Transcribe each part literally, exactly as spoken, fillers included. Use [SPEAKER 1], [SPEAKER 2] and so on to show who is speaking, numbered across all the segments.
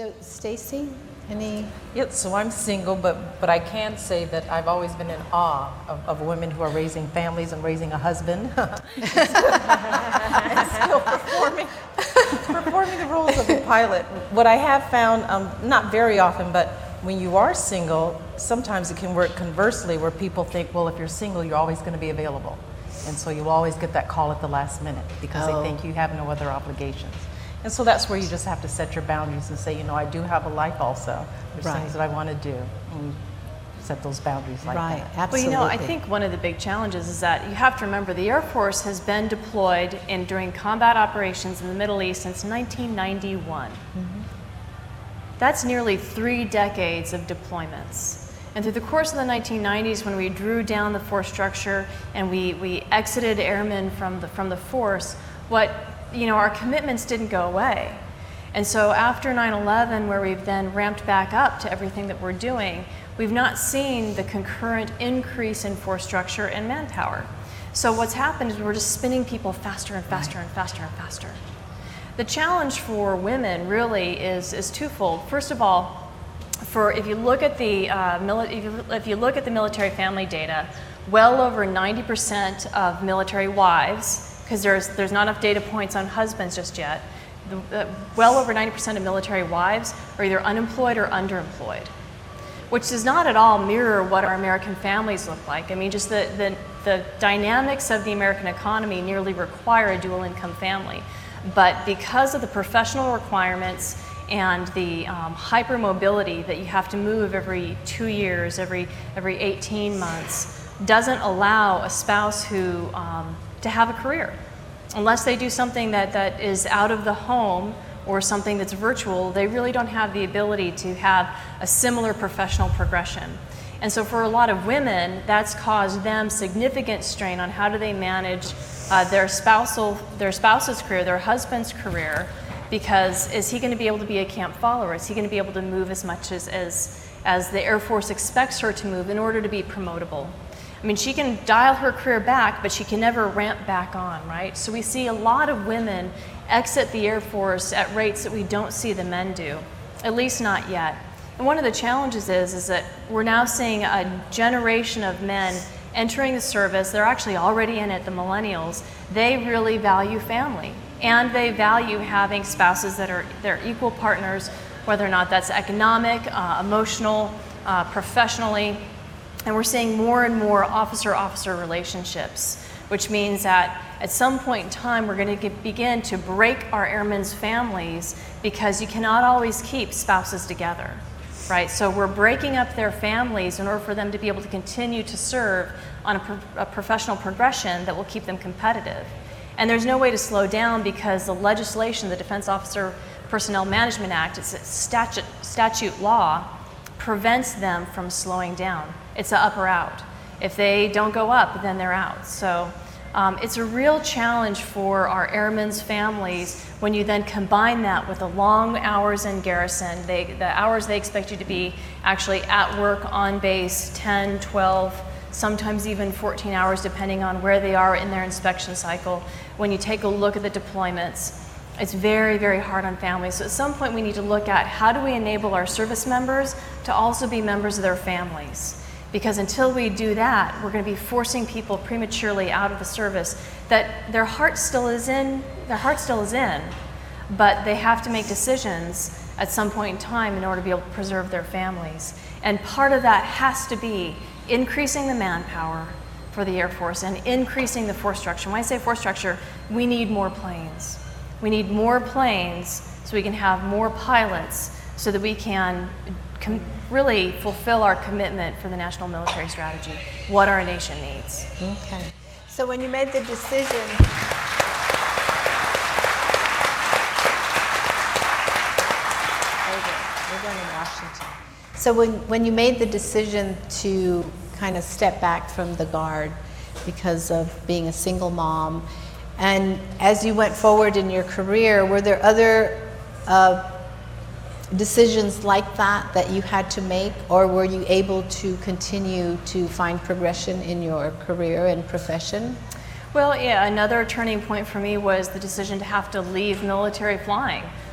[SPEAKER 1] So, Stacy, any?
[SPEAKER 2] Yep, so I'm single, but, but I can say that I've always been in awe of, of women who are raising families and raising a husband. and still performing, performing the roles of a pilot. What I have found, um, not very often, but when you are single, sometimes it can work conversely where people think, well, if you're single, you're always going to be available. And so you always get that call at the last minute because
[SPEAKER 1] Oh.
[SPEAKER 2] they think you have no other obligations. And so that's where you just have to set your boundaries and say, you know, I do have a life also. There's
[SPEAKER 1] Right.
[SPEAKER 2] things that I want to do. And set those boundaries like
[SPEAKER 1] Right,
[SPEAKER 2] that.
[SPEAKER 1] absolutely.
[SPEAKER 3] Well, you know, I think one of the big challenges is that you have to remember the Air Force has been deployed in during combat operations in the Middle East since nineteen ninety-one. Mm-hmm. That's nearly three decades of deployments. And through the course of the nineteen nineties, when we drew down the force structure and we, we exited airmen from the, from the force, what, you know, our commitments didn't go away. And so after nine eleven, where we've then ramped back up to everything that we're doing, we've not seen the concurrent increase in force structure and manpower. So what's happened is we're just spinning people faster and faster and faster and faster. The challenge for women really is, is twofold. First of all, for if you look at the uh, mili- if, you, if you look at the military family data, well over ninety percent of military wives, because there's there's not enough data points on husbands just yet, the, uh, well over ninety percent of military wives are either unemployed or underemployed, which does not at all mirror what our American families look like. I mean, just the the, the dynamics of the American economy nearly require a dual income family. But because of the professional requirements and the um, hypermobility that you have to move every two years, every every eighteen months, doesn't allow a spouse who um, to have a career. Unless they do something that, that is out of the home or something that's virtual, they really don't have the ability to have a similar professional progression. And so for a lot of women, that's caused them significant strain on how do they manage uh, their spousal, their spouse's career, their husband's career, because is he going to be able to be a camp follower? Is he going to be able to move as much as, as, as the Air Force expects her to move in order to be promotable? I mean, she can dial her career back, but she can never ramp back on, right? So we see a lot of women exit the Air Force at rates that we don't see the men do, at least not yet. And one of the challenges is, is that we're now seeing a generation of men entering the service. They're actually already in it, the millennials. They really value family, and they value having spouses that are they're equal partners, whether or not that's economic, uh, emotional, uh, professionally. And we're seeing more and more officer-officer relationships, which means that at some point in time, we're going to get, begin to break our airmen's families because you cannot always keep spouses together, right? So we're breaking up their families in order for them to be able to continue to serve on a, pro a professional progression that will keep them competitive. And there's no way to slow down because the legislation, the Defense Officer Personnel Management Act, it's a statute, statute law, prevents them from slowing down. It's an up or out. If they don't go up, then they're out. So um, it's a real challenge for our airmen's families when you then combine that with the long hours in garrison, they, the hours they expect you to be actually at work on base, ten, twelve, sometimes even fourteen hours depending on where they are in their inspection cycle. When you take a look at the deployments, it's very, very hard on families. So at some point we need to look at how do we enable our service members to also be members of their families. Because until we do that, we're going to be forcing people prematurely out of the service that their heart still is in, their heart still is in, but they have to make decisions at some point in time in order to be able to preserve their families. And part of that has to be increasing the manpower for the Air Force and increasing the force structure. When I say force structure, we need more planes. We need more planes so we can have more pilots so that we can com really fulfill our commitment for the national military strategy, what our nation needs.
[SPEAKER 1] Okay. So when you made the decision, we're going to Washington. So when, when you made the decision to kind of step back from the Guard because of being a single mom, and as you went forward in your career, were there other uh, decisions like that that you had to make, or were you able to continue to find progression in your career and profession?
[SPEAKER 3] Well, yeah, another turning point for me was the decision to have to leave military flying.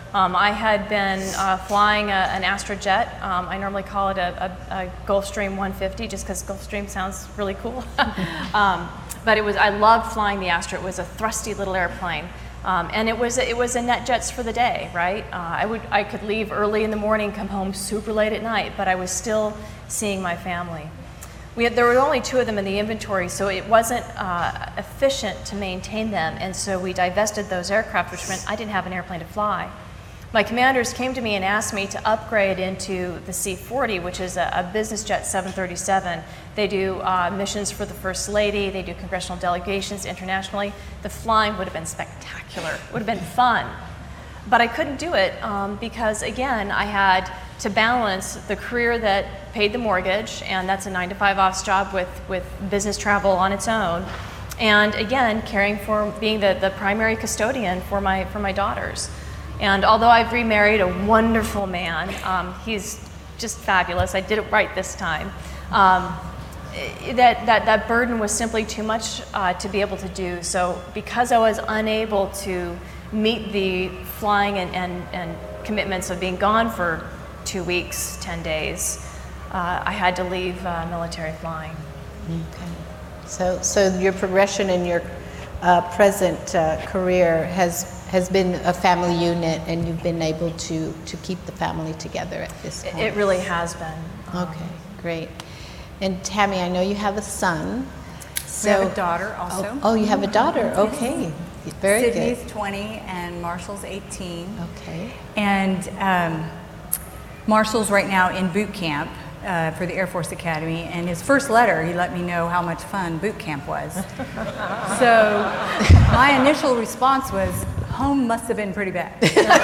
[SPEAKER 3] Um, I had been uh, flying a, an Astrojet. Um, I normally call it a, a, a Gulfstream one fifty just because Gulfstream sounds really cool. um, but it was, I loved flying the Astro. It was a thrusty little airplane. Um, and it was, it was a NetJets for the day, right? Uh, I, would, I could leave early in the morning, come home super late at night, but I was still seeing my family. We had, there were only two of them in the inventory, so it wasn't uh, efficient to maintain them, and so we divested those aircraft, which meant I didn't have an airplane to fly. My commanders came to me and asked me to upgrade into the C forty, which is a, a business jet seven thirty-seven. They do uh, missions for the First Lady, they do congressional delegations internationally. The flying would have been spectacular, it would have been fun. But I couldn't do it um, because, again, I had to balance the career that paid the mortgage, and that's a nine to five office job with, with business travel on its own, and again, caring for being the, the primary custodian for my, for my daughters. And although I've remarried a wonderful man, um, he's just fabulous, I did it right this time, um, that, that, that burden was simply too much uh, to be able to do. So because I was unable to meet the flying and, and, and commitments of being gone for two weeks, ten days, uh, I had to leave uh, military flying.
[SPEAKER 1] Okay. So, so your progression in your uh, present uh, career has has been a family unit, and you've been able to to keep the family together at this point.
[SPEAKER 3] It really has been.
[SPEAKER 1] Okay, great. And Tammy, I know you have a son. So,
[SPEAKER 4] we have a daughter also.
[SPEAKER 1] Oh, oh, you have a daughter. Okay, very
[SPEAKER 4] Sydney's
[SPEAKER 1] good.
[SPEAKER 4] twenty and Marshall's eighteen.
[SPEAKER 1] Okay.
[SPEAKER 4] And um, Marshall's right now in boot camp uh, for the Air Force Academy, and his first letter, he let me know how much fun boot camp was. So my initial response was, home must have been pretty bad.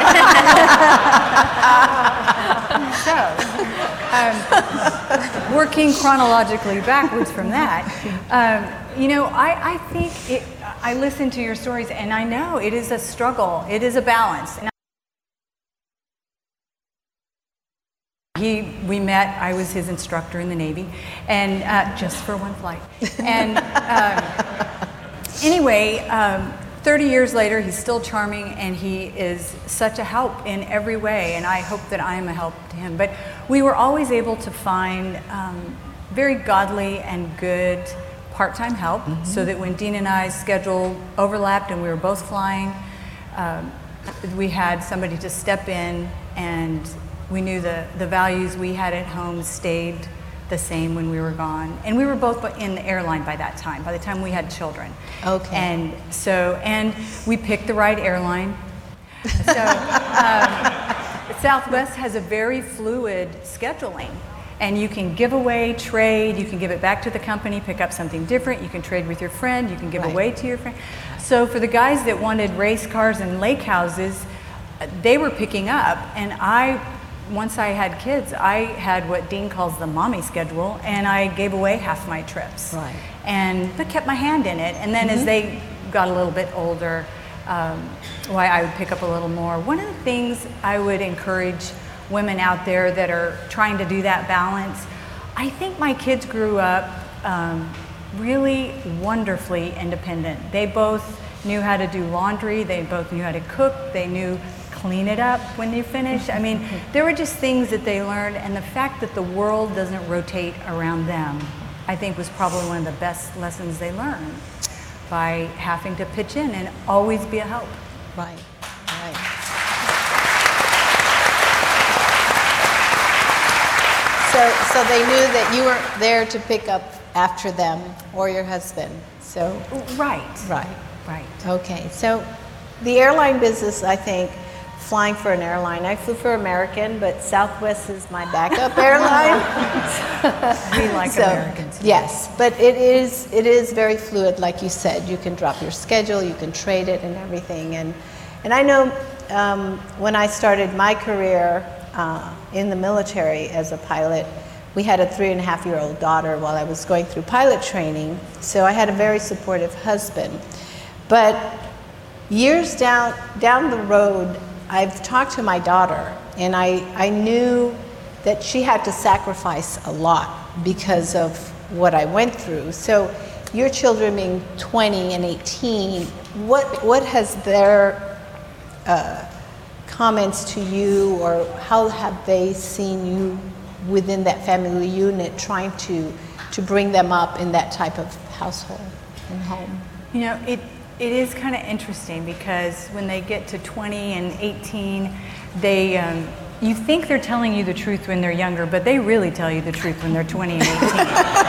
[SPEAKER 4] So, um, working chronologically backwards from that, um, you know, I, I think, it, I listen to your stories, and I know it is a struggle, it is a balance. And He, we met, I was his instructor in the Navy, and uh, just for one flight. And um, anyway, um, thirty years later, he's still charming, and he is such a help in every way, and I hope that I am a help to him. But we were always able to find um, very godly and good part-time help, mm-hmm. so that when Dean and I's schedule overlapped and we were both flying, um, we had somebody to step in, and we knew the, the values we had at home stayed the same when we were gone. And we were both in the airline by that time, by the time we had children.
[SPEAKER 1] Okay.
[SPEAKER 4] And so, and we picked the right airline. So um, Southwest has a very fluid scheduling. And you can give away, trade, you can give it back to the company, pick up something different, you can trade with your friend, you can give
[SPEAKER 1] right.
[SPEAKER 4] away to your friend. So for the guys that wanted race cars and lake houses, they were picking up, and I once I had kids, I had what Dean calls the mommy schedule, and I gave away half my trips.
[SPEAKER 1] Right.
[SPEAKER 4] And but kept my hand in it. And then
[SPEAKER 1] mm-hmm.
[SPEAKER 4] as they got a little bit older, um, why I would pick up a little more. One of the things I would encourage women out there that are trying to do that balance, I think my kids grew up um, really wonderfully independent. They both knew how to do laundry, they both knew how to cook, they knew clean it up when you finish. I mean, there were just things that they learned, and the fact that the world doesn't rotate around them, I think was probably one of the best lessons they learned, by having to pitch in and always be a help.
[SPEAKER 1] Right, right. So, so they knew that you weren't there to pick up after them or your husband. So,
[SPEAKER 4] Right.
[SPEAKER 1] right.
[SPEAKER 4] Right.
[SPEAKER 1] Okay, so the airline business, I think, flying for an airline. I flew for American, but Southwest is my backup airline.
[SPEAKER 4] We like
[SPEAKER 1] So,
[SPEAKER 4] Americans.
[SPEAKER 1] Yes, but it is it is very fluid, like you said. You can drop your schedule, you can trade it, and everything. And and I know um, when I started my career uh, in the military as a pilot, we had a three and a half year old daughter while I was going through pilot training. So I had a very supportive husband, but years down down the road, I've talked to my daughter, and I, I knew that she had to sacrifice a lot because of what I went through. So your children being twenty and eighteen, what, what has their uh, comments to you, or how have they seen you within that family unit, trying to to bring them up in that type of household and home?
[SPEAKER 4] You know, it it is kind of interesting because when they get to twenty and eighteen, they um, you think they're telling you the truth when they're younger, but they really tell you the truth when they're twenty and eighteen.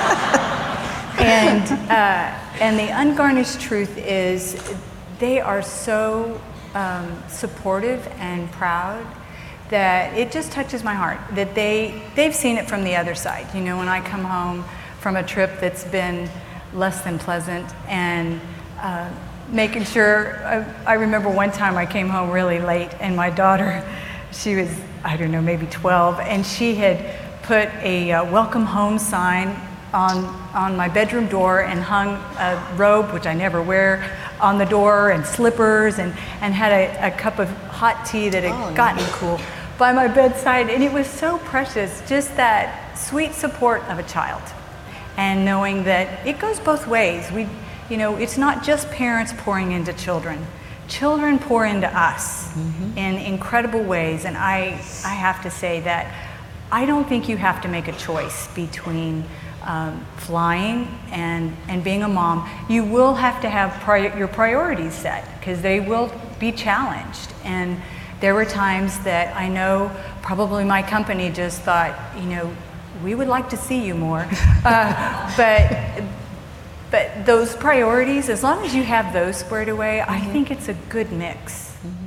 [SPEAKER 4] and uh, and the ungarnished truth is they are so um, supportive and proud that it just touches my heart that they they've seen it from the other side. You know, when I come home from a trip that's been less than pleasant, and uh, making sure, I, I remember one time I came home really late, and my daughter, she was, I don't know, maybe twelve, and she had put a uh, welcome home sign on on my bedroom door and hung a robe, which I never wear, on the door, and slippers, and, and had a, a cup of hot tea that had
[SPEAKER 1] Oh,
[SPEAKER 4] gotten
[SPEAKER 1] nice.
[SPEAKER 4] cool by my bedside. And it was so precious, just that sweet support of a child. And knowing that it goes both ways. We, you know, it's not just parents pouring into children. Children pour into us mm-hmm. in incredible ways. And I, I have to say that I don't think you have to make a choice between um, flying and, and being a mom. You will have to have pri- your priorities set, because they will be challenged. And there were times that I know probably my company just thought, you know, we would like to see you more. Uh, but but those priorities, as long as you have those squared away, mm-hmm. I think it's a good mix. Mm-hmm.